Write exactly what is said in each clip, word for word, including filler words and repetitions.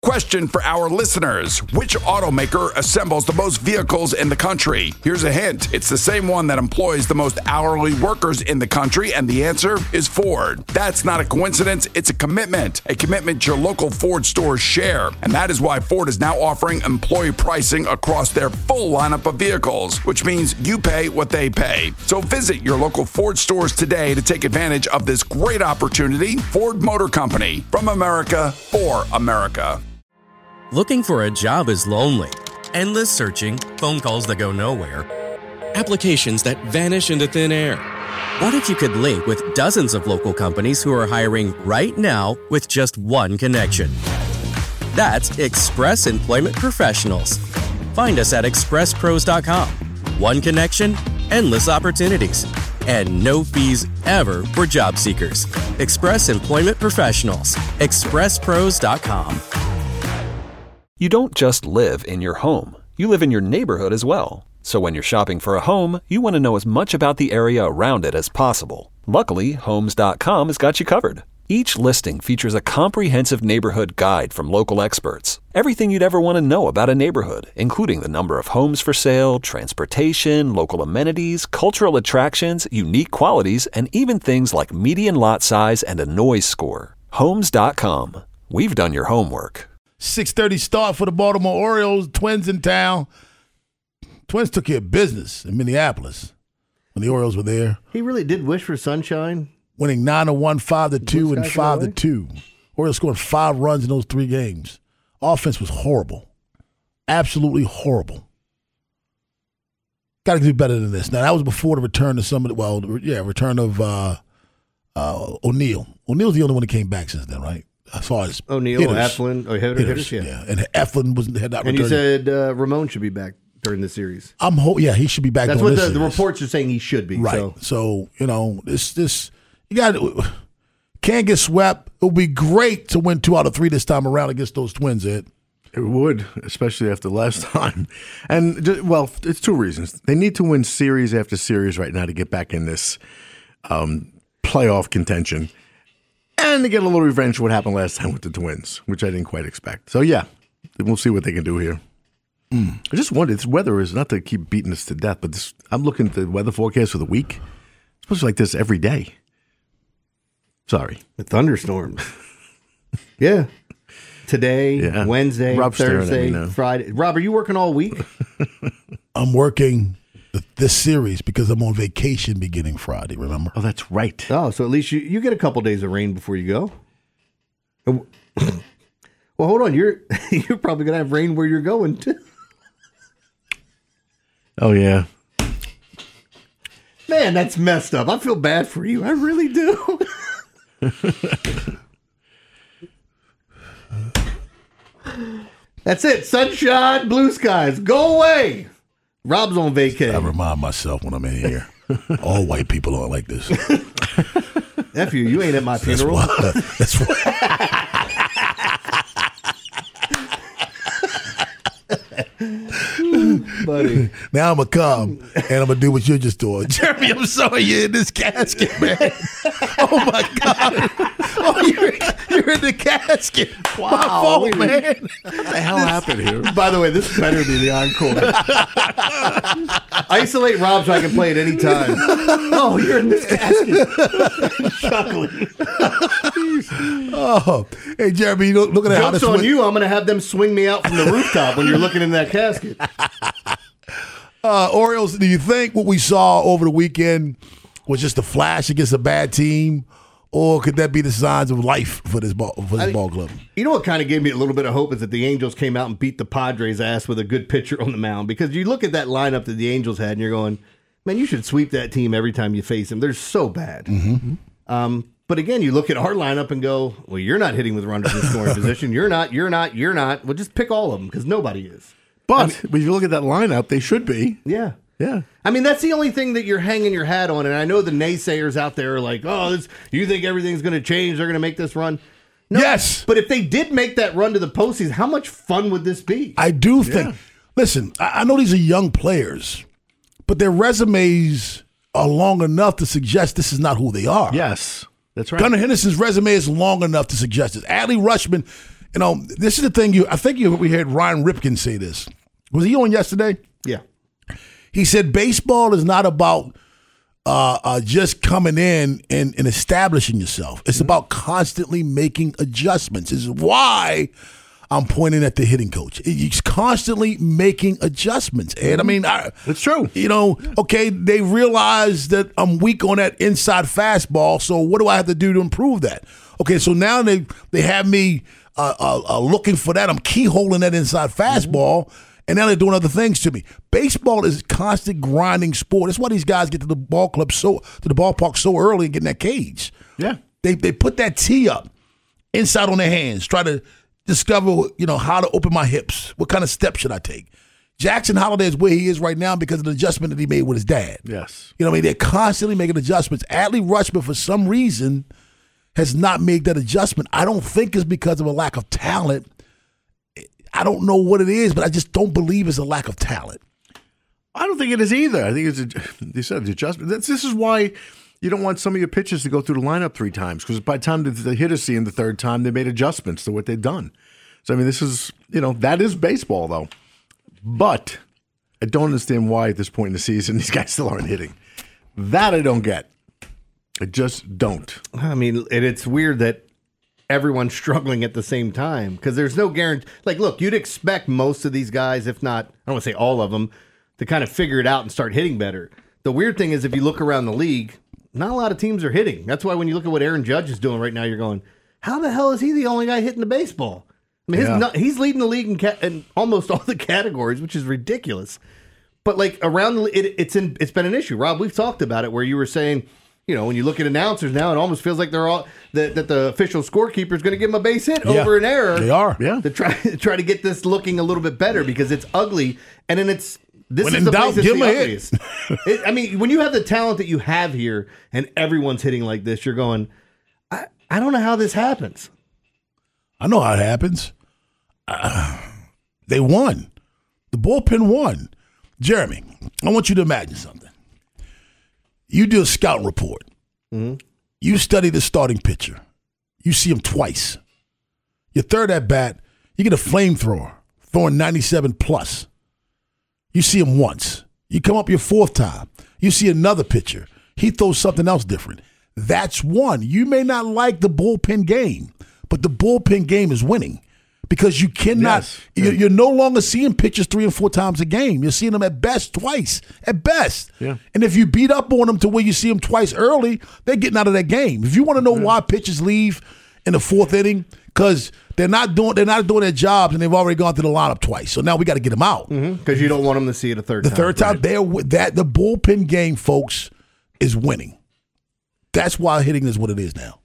Question for our listeners. Which automaker assembles the most vehicles in the country? Here's a hint. It's the same one that employs the most hourly workers in the country, and the answer is Ford. That's not a coincidence. It's a commitment. A commitment your local Ford stores share. And that is why Ford is now offering employee pricing across their full lineup of vehicles, which means you pay what they pay. So visit your local Ford stores today to take advantage of this great opportunity. Ford Motor Company. From America, for America. Looking for a job is lonely. Endless searching, phone calls that go nowhere, applications that vanish into thin air. What if you could link with dozens of local companies who are hiring right now with just one connection? That's Express Employment Professionals. Find us at express pros dot com. One connection, endless opportunities, and no fees ever for job seekers. Express Employment Professionals. express pros dot com. You don't just live in your home. You live in your neighborhood as well. So when you're shopping for a home, you want to know as much about the area around it as possible. Luckily, homes dot com has got you covered. Each listing features a comprehensive neighborhood guide from local experts. Everything you'd ever want to know about a neighborhood, including the number of homes for sale, transportation, local amenities, cultural attractions, unique qualities, and even things like median lot size and a noise score. homes dot com. We've done your homework. six thirty start for the Baltimore Orioles. Twins in town. Twins took care of business in Minneapolis when the Orioles were there. He really did wish for sunshine. Winning nine to one, five to two, and five to two. Orioles scored five runs in those three games. Offense was horrible. Absolutely horrible. Got to do better than this. Now, that was before the return of some of the, well, yeah, return of uh, uh, O'Neill. O'Neill's the only one that came back since then, right? As far as O'Neill, hitters. Eflin, or hitter, hitters, hitters, yeah. yeah. And Eflin was had not and returned. you said uh, Ramon should be back during the series. I'm ho- yeah, he should be back. That's during what this the, the series. reports are saying he should be. Right. So, so you know, this this you got can't get swept. It would be great to win two out of three this time around against those Twins. Ed. It would, especially after last time. And, just, well, it's two reasons. They need to win series after series right now to get back in this um, playoff contention. And to get a little revenge for what happened last time with the Twins, which I didn't quite expect. So, yeah, we'll see what they can do here. Mm. I just wonder, this weather is not to keep beating us to death, but this, I'm looking at the weather forecast for the week. It's supposed to be like this every day. Sorry. The thunderstorms. yeah. Today, yeah. Wednesday, Rob's Thursday, Friday. Rob, are you working all week? I'm working this series because I'm on vacation beginning Friday, remember? Oh, that's right. Oh, so at least you, you get a couple days of rain before you go. Well, hold on. You're you're probably going to have rain where you're going, too. Oh, yeah. Man, that's messed up. I feel bad for you. I really do. That's it. Sunshine, blue skies. Go away. Rob's on vacation. I remind myself when I'm in here. All white people aren't like this. F you. You ain't at my funeral. That's why. That's Buddy. Now I'm going to come and I'm going to do what you're just doing. Jeremy, I'm sorry you're in this casket, man. Oh, my God. Oh, you're, you're in the casket. Wow. My fault, man. What the hell happened here? By the way, this better be the encore. Isolate Rob so I can play it any time. Oh, you're in this casket. Chuckling. Oh, hey, Jeremy, look, look at how Joke's this on went. you. I'm going to have them swing me out from the rooftop when you're looking in that casket. Uh, Orioles, do you think what we saw over the weekend was just a flash against a bad team, or could that be the signs of life for this ball for this I, ball club? You know what kind of gave me a little bit of hope is that the Angels came out and beat the Padres' ass with a good pitcher on the mound, because you look at that lineup that the Angels had and you're going, man, you should sweep that team every time you face them. They're so bad. Mm-hmm. Um, but again, you look at our lineup and go, well, you're not hitting with runners in scoring position. You're not, you're not, you're not. Well, just pick all of them because nobody is. But I mean, when you look at that lineup, they should be. Yeah. Yeah. I mean, that's the only thing that you're hanging your hat on. And I know the naysayers out there are like, oh, this, you think everything's going to change? They're going to make this run. No, Yes. But if they did make that run to the postseason, how much fun would this be? I do think. Yeah. Listen, I, I know these are young players, but their resumes are long enough to suggest this is not who they are. Yes. That's right. Gunnar Henderson's resume is long enough to suggest this. Adley Rutschman You know, this is the thing. You, I think you, we heard Ryan Ripken say this. Was he on yesterday? Yeah. He said baseball is not about uh, uh, just coming in and, and establishing yourself. It's mm-hmm. about constantly making adjustments. This is why I'm pointing at the hitting coach. He's constantly making adjustments. And I mean, I, it's true. You know, okay, they realize that I'm weak on that inside fastball, so what do I have to do to improve that? Okay, so now they, they have me uh, uh, uh, looking for that. I'm keyholing that inside fastball. Mm-hmm. And now they're doing other things to me. Baseball is a constant grinding sport. That's why these guys get to the ball club so to the ballpark so early and get in that cage. Yeah, they they put that tee up inside on their hands, try to discover you know how to open my hips. What kind of steps should I take? Jackson Holliday is where he is right now because of the adjustment that he made with his dad. Yes, you know what I mean. They're constantly making adjustments. Adley Rutschman, for some reason, has not made that adjustment. I don't think it's because of a lack of talent. I don't know what it is, but I just don't believe it's a lack of talent. I don't think it is either. I think it's, a, you said, the adjustment. This, this is why you don't want some of your pitchers to go through the lineup three times, because by the time the, the hitters see him the third time, they made adjustments to what they've done. So, I mean, this is, you know, that is baseball, though. But I don't understand why at this point in the season these guys still aren't hitting. That I don't get. I just don't. I mean, and it's weird that everyone's struggling at the same time because there's no guarantee. Like, look, you'd expect most of these guys, if not, I don't want to say all of them, to kind of figure it out and start hitting better. The weird thing is if you look around the league, not a lot of teams are hitting. That's why when you look at what Aaron Judge is doing right now, you're going, how the hell is he the only guy hitting the baseball? I mean, his, yeah. he's leading the league in, ca- in almost all the categories, which is ridiculous. But like around the, it, it's in, it's been an issue. Rob, we've talked about it where you were saying, you know, when you look at announcers now, it almost feels like they're all that, that the official scorekeeper is going to give them a base hit yeah, over an error. They are, yeah. To try try to get this looking a little bit better because it's ugly, and then it's this when is in the doubt, place that's give the 'em a ugliest. it, I mean, when you have the talent that you have here, and everyone's hitting like this, you're going, I, I don't know how this happens. I know how it happens. Uh, they won. The bullpen won. Jeremy, I want you to imagine something. You do a scout report. Mm-hmm. You study the starting pitcher. You see him twice. Your third at bat, you get a flamethrower throwing ninety-seven plus. You see him once. You come up your fourth time. You see another pitcher. He throws something else different. That's one. You may not like the bullpen game, but the bullpen game is winning because you cannot, yes. you're, you're no longer seeing pitchers three and four times a game. You're seeing them at best twice, at best. Yeah. And if you beat up on them to where you see them twice early, they're getting out of that game. If you want to know yeah. why pitchers leave in the fourth inning, because they're not doing they're not doing their jobs and they've already gone through the lineup twice. So now we got to get them out because mm-hmm. you don't want them to see it a third the time. The third time, right. they're that the bullpen game, folks, is winning. That's why hitting is what it is now.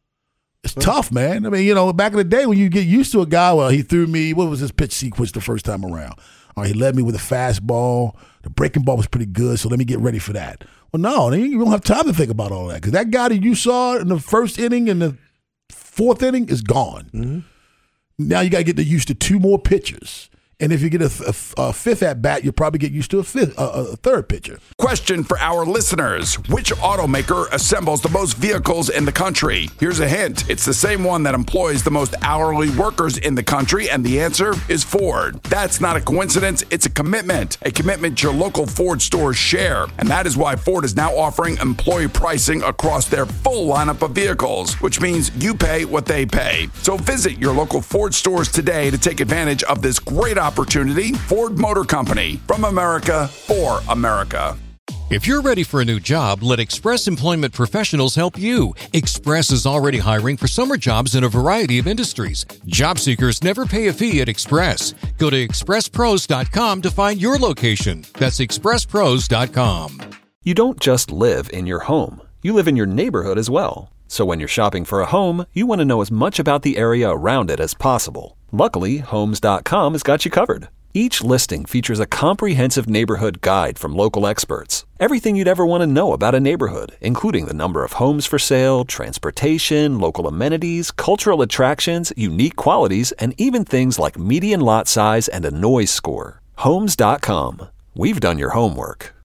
It's well, tough, man. I mean, you know, back in the day when you get used to a guy, well, he threw me, what was his pitch sequence the first time around? All right, he led me with a fastball. The breaking ball was pretty good, so let me get ready for that. Well, no, you don't have time to think about all that because that guy that you saw in the first inning and the fourth inning is gone. Mm-hmm. Now you got to get used to two more pitchers. And if you get a, a, a fifth at bat, you'll probably get used to a fifth, a, a third pitcher. Question for our listeners: which automaker assembles the most vehicles in the country? Here's a hint: it's the same one that employs the most hourly workers in the country, and the answer is Ford. That's not a coincidence; it's a commitment, a commitment your local Ford stores share, and that is why Ford is now offering employee pricing across their full lineup of vehicles, which means you pay what they pay. So visit your local Ford stores today to take advantage of this great opportunity. Opportunity. Ford Motor Company, from America for America. If you're ready for a new job, let Express Employment Professionals help you. Express is already hiring for summer jobs in a variety of industries. Job seekers never pay a fee at Express. Go to express pros dot com to find your location. That's express pros dot com. You don't just live in your home. You live in your neighborhood as well. So when you're shopping for a home, you want to know as much about the area around it as possible. Luckily, homes dot com has got you covered. Each listing features a comprehensive neighborhood guide from local experts. Everything you'd ever want to know about a neighborhood, including the number of homes for sale, transportation, local amenities, cultural attractions, unique qualities, and even things like median lot size and a noise score. homes dot com. We've done your homework.